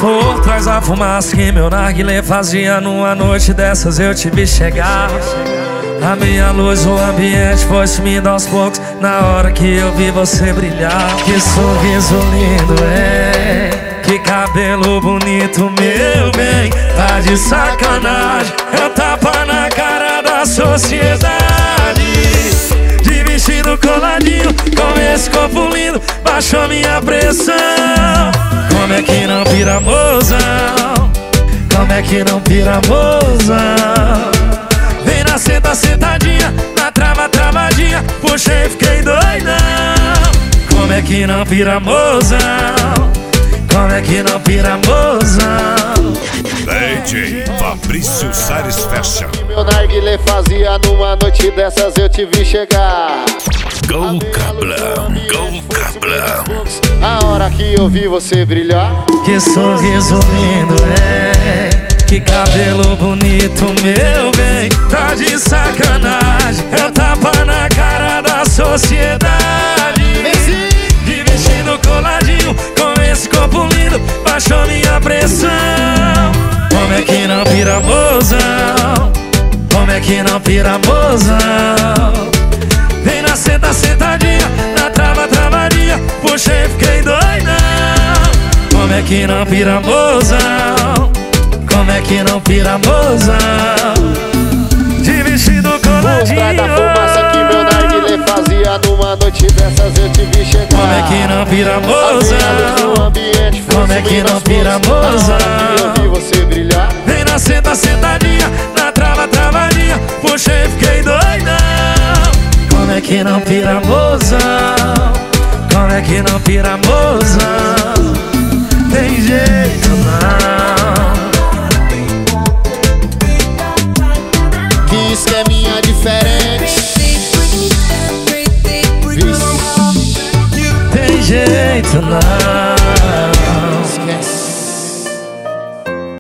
Por trás da fumaça que meu narguilé fazia, numa noite dessas eu te vi chegar. A minha luz, o ambiente foi sumindo aos poucos na hora que eu vi você brilhar. Que sorriso lindo, que cabelo bonito, meu bem. Tá de sacanagem, é um tapa na cara da sociedade. De vestido coladinho, com esse corpo lindo, baixou minha pressão. Como é que não pira, mozão? Como é que não pira, mozão? Vem na senta, sentadinha, na trava, travadinha, puxei, fiquei doidão. Como é que não pira, mozão? Como é que não pira, mozão? DJ Fabrício Salles Fashion. Meu narguilé fazia, numa noite dessas eu te vi chegar. Go Cablão, Go Cablão. A hora que eu vi você brilhar. Que sorriso lindo, que cabelo bonito, meu bem. Tá de sacanagem, é um tapa na cara da sociedade. De vestido coladinho, com esse corpo lindo, baixou minha pressão. Como é que não pira, mozão? Como é que não pira, mozão? Vem na senta, sentadinha, na trava, travadinha, puxei, fiquei doidão. Como é que não pira, mozão? Como é que não pira, mozão? De vestido coladinho. Por trás da fumaça que meu narguilé fazia, numa noite dessas eu te vi chegar. Como é que não pira, mozão? Como é que não pira, mozão? Eu vi você brilhar. Vem na senta, sentadinha, na trava, travadinha, puxei, fiquei doidão. Como é que não pira, mozão? Como é que não pira, mozão? Tem jeito não. Que esqueminha diferente. Tem jeito não.